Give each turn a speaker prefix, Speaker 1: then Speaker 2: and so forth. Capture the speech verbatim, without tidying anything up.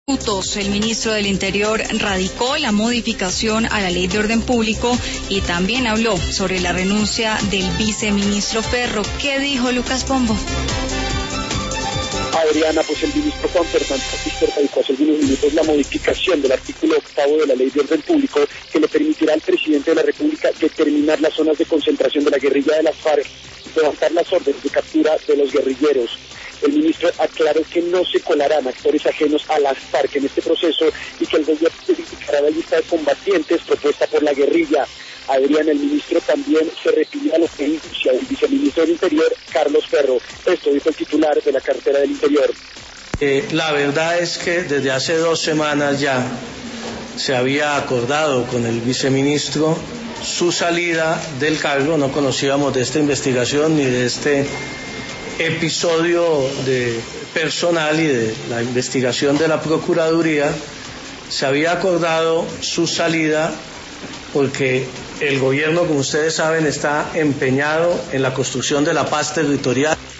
Speaker 1: El ministro del Interior radicó la modificación a la Ley de Orden Público y también habló sobre la renuncia del viceministro Ferro. ¿Qué dijo Lucas Pombo?
Speaker 2: Adriana, pues el ministro Juan Fernando Quispe radicó hace algunos minutos la modificación del artículo octavo de la Ley de Orden Público que le permitirá al presidente de la República determinar las zonas de concentración de la guerrilla de las FARC, levantar las órdenes de captura de los guerrilleros. El ministro aclaró que no se colarán actores ajenos a las FARC en este proceso y que el gobierno verificará la lista de combatientes propuesta por la guerrilla. Adrián, el ministro también se refirió a lo que inicia el viceministro del Interior, Carlos Ferro. Esto dijo el titular de la cartera del Interior.
Speaker 3: Eh, la verdad es que desde hace dos semanas ya se había acordado con el viceministro su salida del cargo. No conocíamos de esta investigación ni de este episodio de personal y de la investigación de la Procuraduría. Se había acordado su salida porque el gobierno, como ustedes saben, está empeñado en la construcción de la paz territorial.